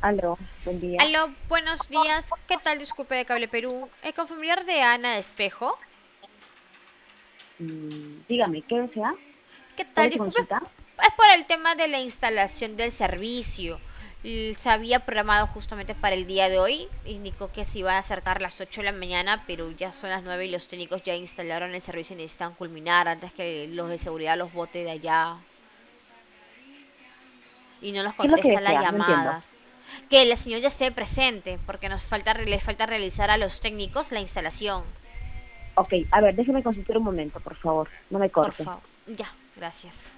Aló, buen día. Aló, buenos días. ¿Qué tal? Disculpe de Cable Perú. Con familiar de Ana Espejo. Dígame, ¿qué desea? ¿Qué ¿Cuál tal? es su Disculpe. consulta? Es por el tema de la instalación del servicio. Se había programado justamente para el día de hoy. Indicó que se iba a acercar a las 8 de la mañana, pero ya son las 9 y los técnicos ya instalaron el servicio y necesitan culminar antes que los de seguridad los bote de allá y no nos ¿Qué es lo que contestan las desea? No entiendo. llamadas. Que el señor ya esté presente, porque les falta realizar a los técnicos la instalación. Ok, a ver, déjeme consultar un momento, por favor. No me Por corte. favor. Ya, gracias.